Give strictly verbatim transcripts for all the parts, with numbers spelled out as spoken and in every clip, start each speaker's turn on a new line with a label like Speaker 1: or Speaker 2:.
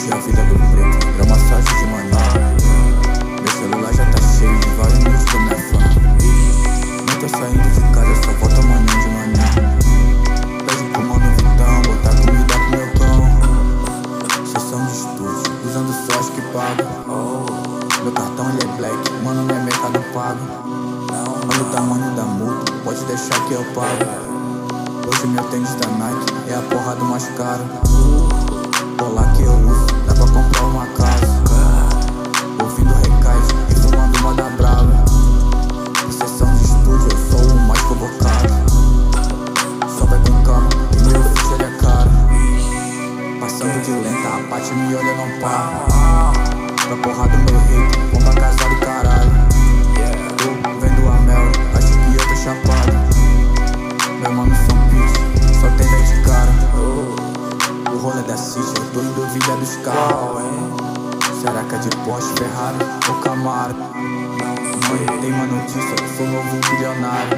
Speaker 1: Hoje a vida do preto é massagem de manhã. Meu celular já tá cheio de vários nudes da minha fã. Não tô saindo de casa, só volto amanhã de manhã. Pede pro mano Vitão botar comida pro meu cão. Sessão de estúdio, usando só as que pago. Meu cartão ele é black, mano não é mercado pago. Olha o tamanho da multa, pode deixar que eu pago. Hoje meu tênis da Nike é a porra do mais caro. Colar que eu uso, dá pra comprar uma casa. Ouvindo recais e fumando uma da brava. Em sessão de estúdio eu sou o mais convocado. Só vai com calma e meu ficha ele é caro. Passando de lenta, a parte me olha não para. Pra porra do meu hate, bomba casado caralho. Tô vendo a Mel, acho que eu tô chapado. Meu mano São Pete, só tem dez de cara. O rolê da City, eu tô em dúvida dos carros. Será que é de Porsche, Ferrari ou Camaro? Mãe, tem uma notícia, eu sou novo bilionário.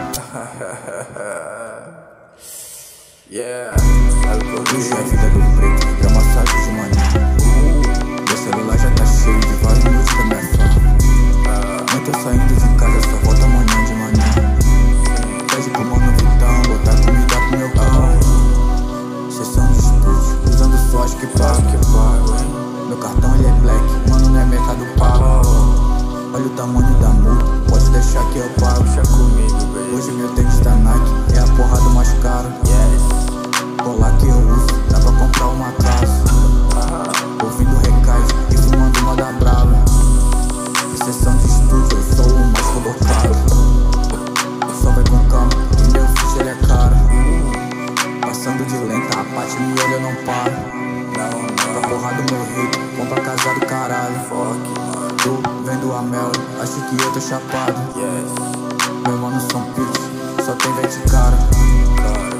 Speaker 2: Yeah,
Speaker 1: Hoje a vida do preto é massagem de manhã. Meu celular já tá cheio de vários nudes da minha fã. Não tô saindo de casa, só volto amanhã de manhã. Pede pro mano Vitão botar comida pro meu cão. Sessão de estúdio, usando só as que pago. Meu cartão ele é black, mano não é mercado pago. Olha o tamanho da multa, pode deixar que eu pago. Hoje meu tênis da Nike é a porra do mais caro. Colar que eu uso, dá pra comprar uma casa. Ouvindo recais e fumando uma da brava. Em sessão de estúdio eu sou o mais colocado. Só vai com calma e meu ficha ele é caro. Passando de lenta, a parte me olha não para. Pra porra do meu rei, compra casado caralho. Tô vendo a Mel, acho que eu tô chapado. Meu mano São Pete, só tem dez de cara.